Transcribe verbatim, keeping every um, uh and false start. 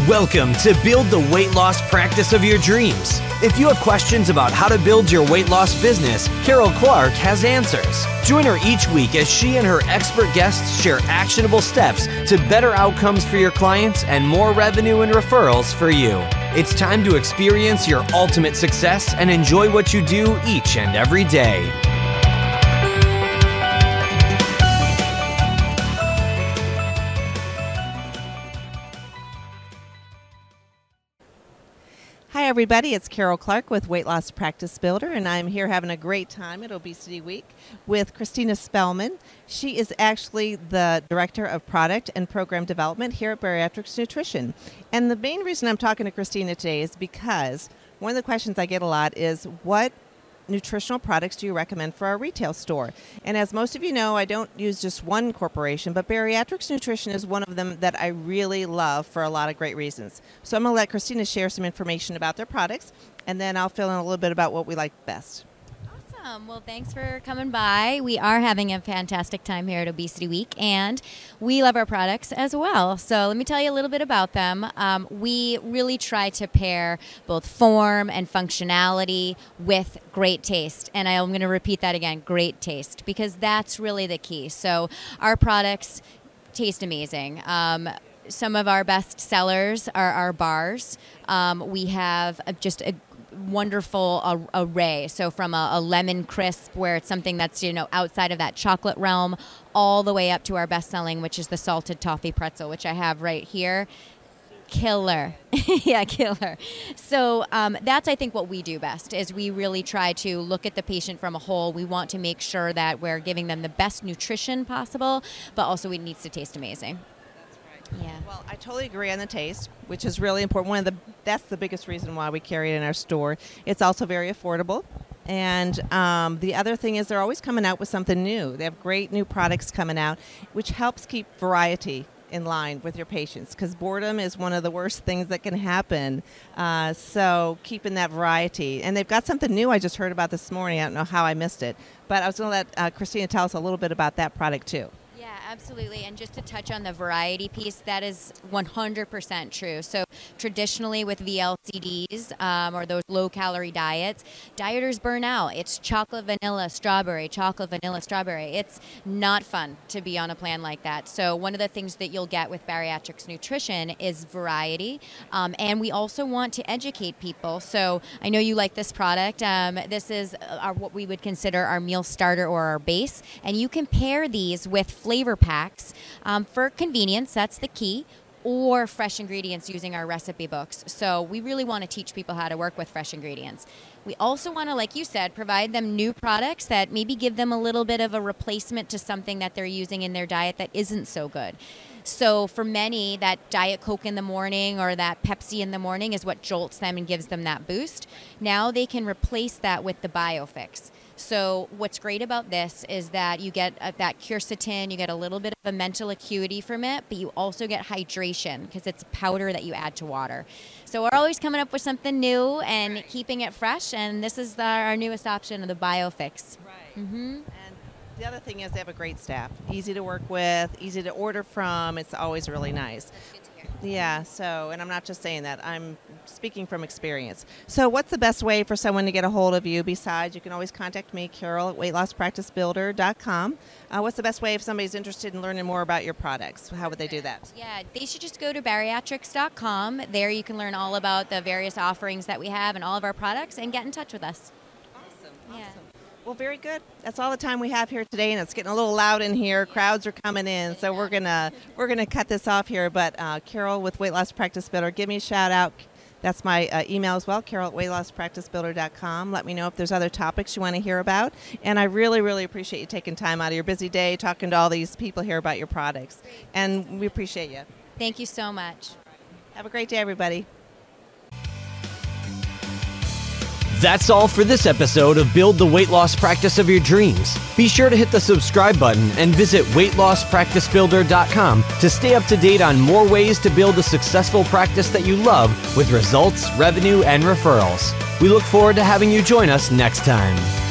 Welcome to Build the Weight Loss Practice of Your Dreams. If you have questions about how to build your weight loss business, Carol Clark has answers. Join her each week as she and her expert guests share actionable steps to better outcomes for your clients and more revenue and referrals for you. It's time to experience your ultimate success and enjoy what you do each and every day. Hi everybody, it's Carol Clark with Weight Loss Practice Builder, and I'm here having a great time at Obesity Week with Christina Spellman. She is actually the Director of Product and Program Development here at Bariatrics Nutrition. And the main reason I'm talking to Christina today is because one of the questions I get a lot is, what nutritional products do you recommend for our retail store? And as most of you know, I don't use just one corporation, but Bariatrics Nutrition is one of them that I really love for a lot of great reasons. So I'm going to let Christina share some information about their products, and then I'll fill in a little bit about what we like best. Awesome. Well, thanks for coming by. We are having a fantastic time here at Obesity Week, and we love our products as well. So let me tell you a little bit about them. Um, we really try to pair both form and functionality with great taste. And I'm going to repeat that again, great taste, because that's really the key. So our products taste amazing. Um, some of our best sellers are our bars. Um, we have a, just a wonderful uh, array. So from a, a lemon crisp, where it's something that's, you know, outside of that chocolate realm, all the way up to our best selling, which is the salted toffee pretzel, which I have right here. Killer. Yeah, killer. So um, that's, I think, what we do best, is we really try to look at the patient from a whole. We want to make sure that we're giving them the best nutrition possible, but also it needs to taste amazing. Yeah. Well, I totally agree on the taste, which is really important. One of the that's the biggest reason why we carry it in our store. It's also very affordable. And um, the other thing is they're always coming out with something new. They have great new products coming out, which helps keep variety in line with your patients, because boredom is one of the worst things that can happen. Uh, so keeping that variety. And they've got something new I just heard about this morning. I don't know how I missed it. But I was going to let uh, Christina tell us a little bit about that product too. Yeah, absolutely. And just to touch on the variety piece, that is one hundred percent true. So traditionally with V L C Ds um, or those low-calorie diets, dieters burn out. It's chocolate, vanilla, strawberry, chocolate, vanilla, strawberry. It's not fun to be on a plan like that. So one of the things that you'll get with Bariatrics Nutrition is variety. Um, and we also want to educate people. So I know you like this product. Um, this is our, what we would consider our meal starter or our base. And you can pair these with flavor flavor packs um, for convenience. That's the key. Or fresh ingredients using our recipe books. So we really want to teach people how to work with fresh ingredients. We also want to, like you said, provide them new products that maybe give them a little bit of a replacement to something that they're using in their diet that isn't so good. So for many, that Diet Coke in the morning or that Pepsi in the morning is what jolts them and gives them that boost. Now they can replace that with the BioFix. So what's great about this is that you get uh, that quercetin, you get a little bit of a mental acuity from it, but you also get hydration because it's powder that you add to water. So we're always coming up with something new and right. keeping it fresh, and this is the, our newest option of the BioFix. Right. Mm-hmm. And the other thing is they have a great staff. Easy to work with, easy to order from. It's always really nice. That's good to hear. Yeah, so, and I'm not just saying that, I'm speaking from experience. So what's the best way for someone to get a hold of you? Besides, you can always contact me, Carol, at weight loss practice builder dot com. Uh, what's the best way if somebody's interested in learning more about your products? How would they do that? Yeah, they should just go to bariatrics dot com. There you can learn all about the various offerings that we have and all of our products and get in touch with us. Awesome, yeah. awesome. Well, very good. That's all the time we have here today, and it's getting a little loud in here. Crowds are coming in, so we're gonna we're gonna cut this off here. But uh, Carol with Weight Loss Practice Builder, give me a shout out. That's my uh, email as well, Carol at weight loss practice builder dot com. Let me know if there's other topics you want to hear about. And I really, really appreciate you taking time out of your busy day, talking to all these people here about your products. And we appreciate you. Thank you so much. Have a great day, everybody. That's all for this episode of Build the Weight Loss Practice of Your Dreams. Be sure to hit the subscribe button and visit weight loss practice builder dot com to stay up to date on more ways to build a successful practice that you love with results, revenue, and referrals. We look forward to having you join us next time.